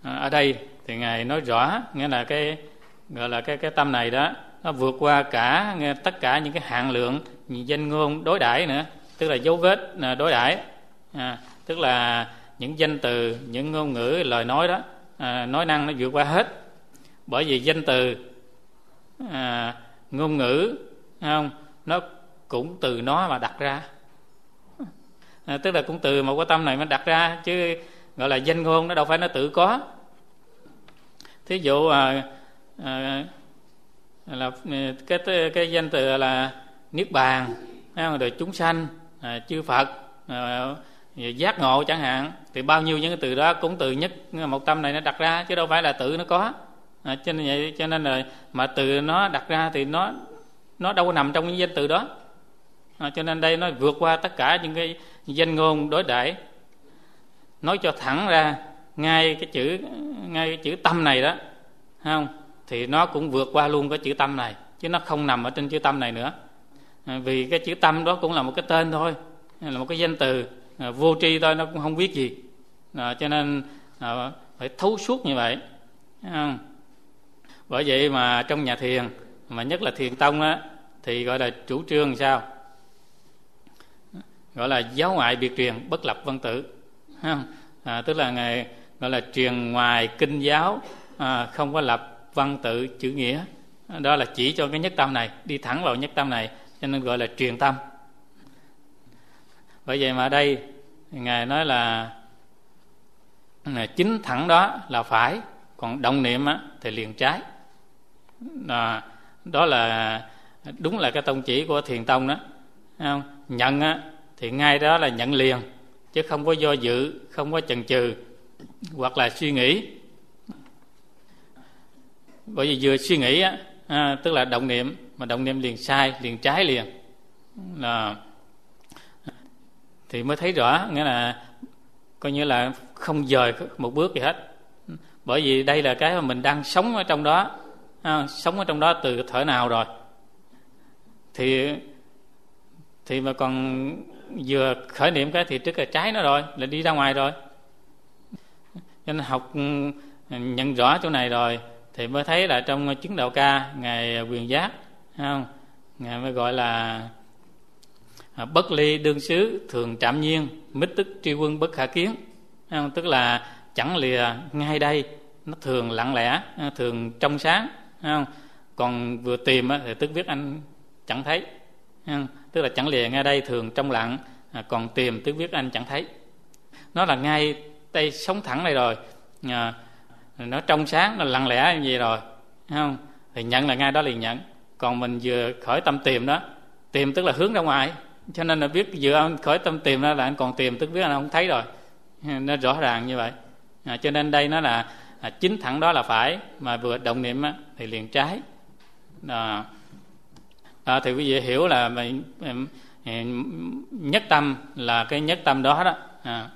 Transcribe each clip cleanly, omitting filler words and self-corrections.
Ở đây thì Ngài nói rõ, nghĩa là cái gọi là cái tâm này đó, nó vượt qua cả tất cả những cái hạn lượng danh ngôn đối đãi nữa, tức là dấu vết đối đãi, tức là những danh từ, những ngôn ngữ, lời nói đó, nói năng nó vượt qua hết. Bởi vì danh từ, ngôn ngữ, không, nó cũng từ nó mà đặt ra, tức là cũng từ một cái tâm này mà đặt ra, chứ gọi là danh ngôn nó đâu phải nó tự có. Thí dụ là cái danh từ là niết bàn, rồi chúng sanh, chư Phật, giác ngộ chẳng hạn, thì bao nhiêu những cái từ đó cũng từ nhất một tâm này nó đặt ra, chứ đâu phải là tự nó có. Cho nên là mà từ nó đặt ra thì nó đâu có nằm trong những danh từ đó. Cho nên đây nó vượt qua tất cả những cái danh ngôn đối đãi, nói cho thẳng ra ngay cái chữ tâm này đó, không, thì nó cũng vượt qua luôn cái chữ tâm này, chứ nó không nằm ở trên chữ tâm này nữa. Vì cái chữ tâm đó cũng là một cái tên thôi, là một cái danh từ vô tri thôi, nó cũng không biết gì. Cho nên phải thấu suốt như vậy, không? Bởi vậy mà trong nhà thiền, mà nhất là thiền tông á, thì gọi là chủ trương làm sao? Gọi là giáo ngoại biệt truyền, bất lập văn tự, không? Tức là Ngài gọi là truyền ngoài kinh giáo, không có lập văn tự chữ nghĩa. Đó là chỉ cho cái nhất tâm này, đi thẳng vào nhất tâm này, cho nên gọi là truyền tâm. Bởi vậy mà ở đây Ngài nói là chính thẳng đó là phải, còn động niệm á, thì liền trái. Đó là đúng là cái tông chỉ của thiền tông đó, không? Nhận á, thì ngay đó là nhận liền, chứ không có do dự, không có chần chừ hoặc là suy nghĩ. Bởi vì vừa suy nghĩ á, tức là động niệm, mà động niệm liền sai, liền trái liền, thì mới thấy rõ, nghĩa là coi như là không dời một bước gì hết. Bởi vì đây là cái mà mình đang sống ở trong đó, sống ở trong đó từ thở nào rồi, thì mà còn vừa khởi niệm cái thì trước là trái nó rồi, là đi ra ngoài rồi. Cho nên học nhận rõ chỗ này rồi thì mới thấy là trong chứng đạo ca Ngài Quyền Giác, không, Ngài mới gọi là bất ly đương xứ thường trạm nhiên, mít tức tri quân bất khả kiến, không? Tức là chẳng lìa ngay đây, nó thường lặng lẽ, thường trong sáng, không? Còn vừa tìm thì tức viết anh chẳng thấy, không? Tức là chẳng lìa ngay đây thường trong lặng, còn tìm tức viết anh chẳng thấy. Nó là ngay đây sống thẳng này rồi, nó trong sáng, nó lặng lẽ như vậy rồi, không? Thì nhận là ngay đó liền nhận. Còn mình vừa khởi tâm tìm đó, tìm tức là hướng ra ngoài, cho nên là biết vừa anh khởi tâm tìm đó là anh còn tìm, tức biết anh không thấy rồi, nó rõ ràng như vậy. Cho nên đây nó là chính thẳng đó là phải, mà vừa động niệm á, thì liền trái. Thì quý vị hiểu là nhất tâm là cái nhất tâm đó đó.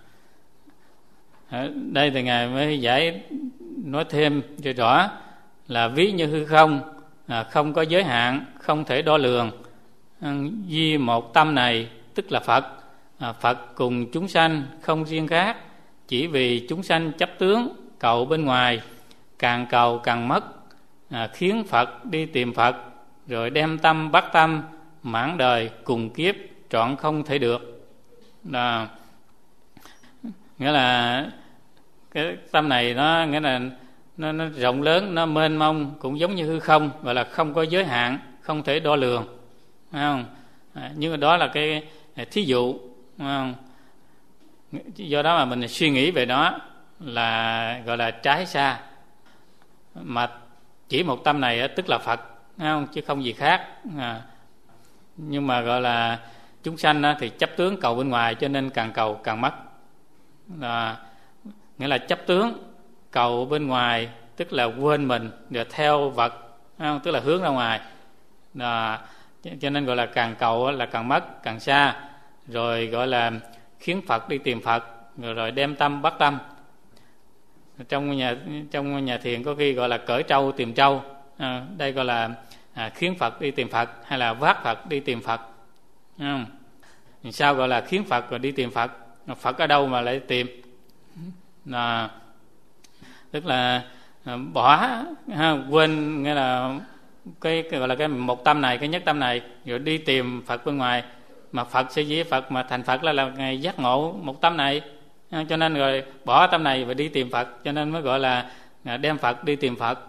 Đây thì Ngài mới giải nói thêm cho rõ là ví như hư không, không có giới hạn, không thể đo lường, duy một tâm này tức là Phật. Phật cùng chúng sanh không riêng khác, chỉ vì chúng sanh chấp tướng cầu bên ngoài, càng cầu càng mất, khiến Phật đi tìm Phật, rồi đem tâm bắt tâm, mãn đời cùng kiếp trọn không thể được. Nghĩa là cái tâm này nó nghĩa là nó rộng lớn, nó mênh mông, cũng giống như hư không, gọi là không có giới hạn, không thể đo lường, phải không? Nhưng mà đó là cái thí dụ, phải không? Do đó mà mình suy nghĩ về nó là gọi là trái xa. Mà chỉ một tâm này tức là Phật, phải không? Chứ không gì khác. Nhưng mà gọi là chúng sanh thì chấp tướng cầu bên ngoài, cho nên càng cầu càng mất. Nghĩa là chấp tướng cầu bên ngoài tức là quên mình, rồi theo vật, không? Tức là hướng ra ngoài. Cho nên gọi là càng cầu là càng mất, càng xa, rồi gọi là khiến Phật đi tìm Phật, rồi đem tâm bắt tâm. Trong nhà thiền có khi gọi là cởi trâu tìm trâu, đây gọi là khiến Phật đi tìm Phật, hay là vác Phật đi tìm Phật. Sao gọi là khiến Phật rồi đi tìm Phật? Phật ở đâu mà lại tìm? tức là bỏ quên, nghĩa là cái gọi là cái một tâm này, cái nhất tâm này, rồi đi tìm Phật bên ngoài. Mà Phật sẽ dĩ Phật mà thành Phật là ngày giác ngộ một tâm này, cho nên rồi bỏ tâm này và đi tìm Phật, cho nên mới gọi là đem Phật đi tìm Phật.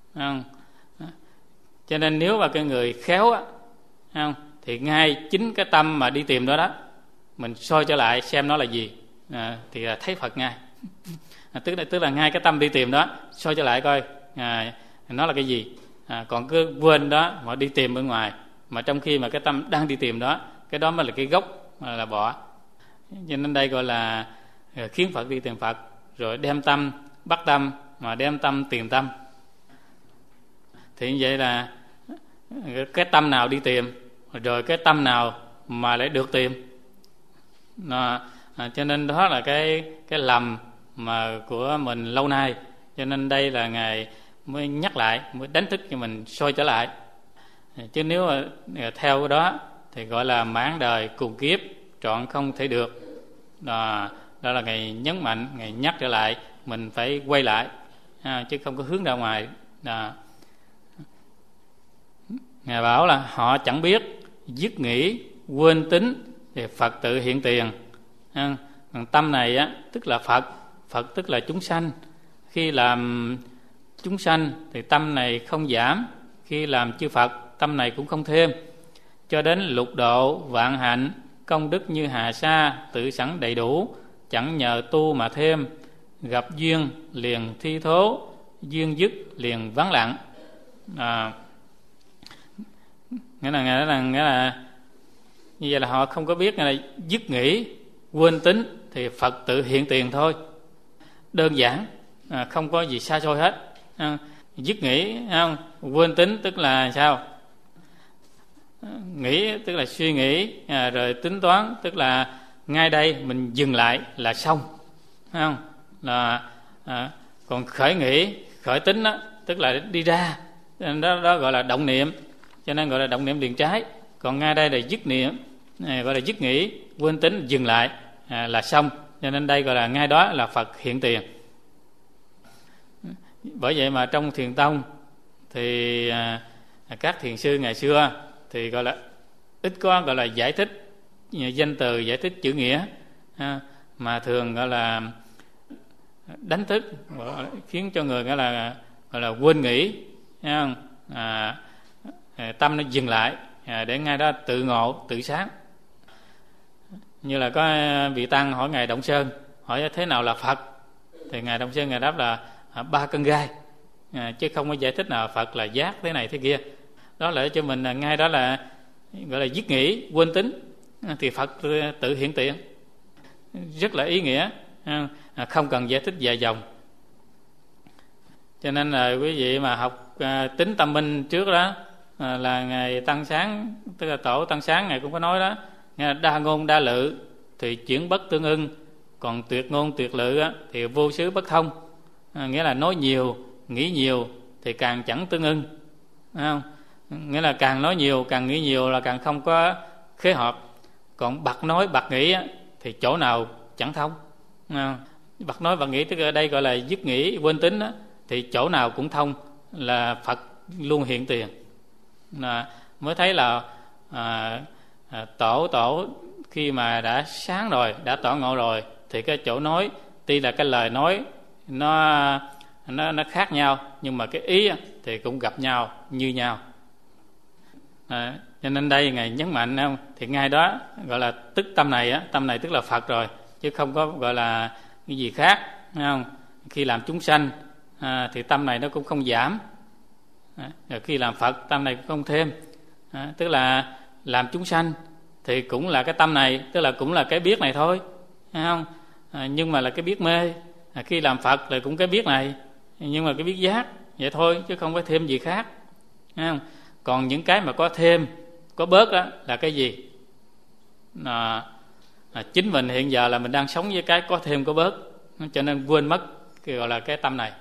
Cho nên nếu mà cái người khéo á, thì ngay chính cái tâm mà đi tìm đó đó, mình soi trở lại xem nó là gì, thì thấy Phật ngay. Tức là ngay cái tâm đi tìm đó soi trở lại coi nó là cái gì. Còn cứ quên đó mà đi tìm bên ngoài, mà trong khi mà cái tâm đang đi tìm đó, cái đó mới là cái gốc là bỏ. Cho nên đây gọi là khiến Phật đi tìm Phật, rồi đem tâm bắt tâm, mà đem tâm tìm tâm. Thì như vậy là cái tâm nào đi tìm, rồi cái tâm nào mà lại được tìm. Cho nên đó là cái lầm mà của mình lâu nay. Cho nên đây là Ngài mới nhắc lại, mới đánh thức cho mình soi trở lại. Chứ nếu mà theo cái đó thì gọi là mãn đời cùng kiếp, trọn không thể được. Đó là Ngài nhấn mạnh, Ngài nhắc trở lại mình phải quay lại, chứ không có hướng ra ngoài. Ngài bảo là họ chẳng biết dứt nghĩ quên tính thì Phật tự hiện tiền. Tâm này á, tức là Phật, Phật tức là chúng sanh. Khi làm chúng sanh thì tâm này không giảm, khi làm chư Phật tâm này cũng không thêm. Cho đến lục độ vạn hạnh, công đức như hà sa tự sẵn đầy đủ, chẳng nhờ tu mà thêm. Gặp duyên liền thi thố, duyên dứt liền vắng lặng. Nghĩa là như vậy là họ không có biết là dứt nghĩ quên tính thì Phật tự hiện tiền thôi. Đơn giản, không có gì xa xôi hết. Dứt nghĩ quên tính tức là sao? Nghĩ tức là suy nghĩ, rồi tính toán tức là ngay đây mình dừng lại là xong, không? Còn khởi nghĩ, khởi tính đó, tức là đi ra, đó gọi là động niệm, cho nên gọi là động niệm liền trái. Còn ngay đây là dứt niệm, gọi là dứt nghĩ quên tính dừng lại là xong, cho nên đây gọi là ngay đó là Phật hiện tiền. Bởi vậy mà trong thiền tông thì các thiền sư ngày xưa thì gọi là ít có gọi là giải thích danh từ, giải thích chữ nghĩa, mà thường gọi là đánh thức, khiến cho người gọi là quên nghĩ, tâm nó dừng lại để ngay đó tự ngộ, tự sáng. Như là có vị tăng hỏi Ngài Động Sơn, hỏi thế nào là Phật, thì Ngài Động Sơn Ngài đáp là 3 cân gai, chứ không có giải thích nào Phật là giác thế này thế kia. Đó là cho mình ngay đó là gọi là dứt nghĩ quên tính thì Phật tự hiện tiền, rất là ý nghĩa, không cần giải thích dài dòng. Cho nên là quý vị mà học tính tâm minh trước đó là Ngài Tăng Sáng, tức là Tổ Tăng Sáng Ngài cũng có nói đó, đa ngôn đa lự thì chuyển bất tương ưng, còn tuyệt ngôn tuyệt lự thì vô xứ bất thông. Nghĩa là nói nhiều, nghĩ nhiều thì càng chẳng tương ưng, không? Nghĩa là càng nói nhiều, càng nghĩ nhiều là càng không có khế hợp. Còn bặt nói bặt nghĩ thì chỗ nào chẳng thông. Bặt nói bặt nghĩ tức ở đây gọi là dứt nghĩ quên tính thì chỗ nào cũng thông, là Phật luôn hiện tiền. Mới thấy là tổ khi mà đã sáng rồi, đã tỏ ngộ rồi, thì cái chỗ nói tuy là cái lời nói nó khác nhau, nhưng mà cái ý thì cũng gặp nhau như nhau. Cho nên đây Ngài nhấn mạnh không, thì ngay đó gọi là tức tâm này tức là Phật rồi, chứ không có gọi là cái gì khác, không? Khi làm chúng sanh thì tâm này nó cũng không giảm, rồi khi làm Phật tâm này cũng không thêm. Tức là làm chúng sanh thì cũng là cái tâm này, tức là cũng là cái biết này thôi, thấy không? Nhưng mà là cái biết mê. Khi làm Phật là cũng cái biết này, nhưng mà cái biết giác vậy thôi, chứ không có thêm gì khác, thấy không? Còn những cái mà có thêm, có bớt đó là cái gì? Chính mình hiện giờ là mình đang sống với cái có thêm có bớt, cho nên quên mất cái gọi là cái tâm này.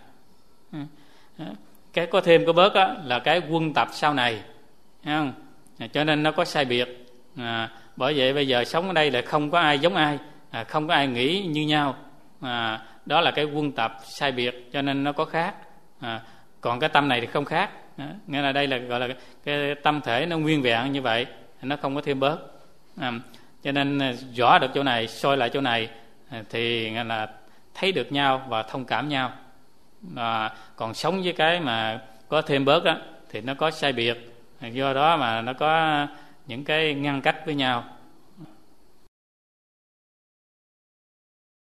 Cái có thêm có bớt đó là cái quân tập sau này, thấy không? Cho nên nó có sai biệt. Bởi vậy bây giờ sống ở đây là không có ai giống ai, không có ai nghĩ như nhau, đó là cái quân tập sai biệt, cho nên nó có khác. Còn cái tâm này thì không khác. Nghĩa là đây là gọi là cái tâm thể nó nguyên vẹn như vậy, nó không có thêm bớt. Cho nên rõ được chỗ này, soi lại chỗ này, thì nghĩa là thấy được nhau và thông cảm nhau. Còn sống với cái mà có thêm bớt đó, thì nó có sai biệt, do đó mà nó có những cái ngăn cách với nhau.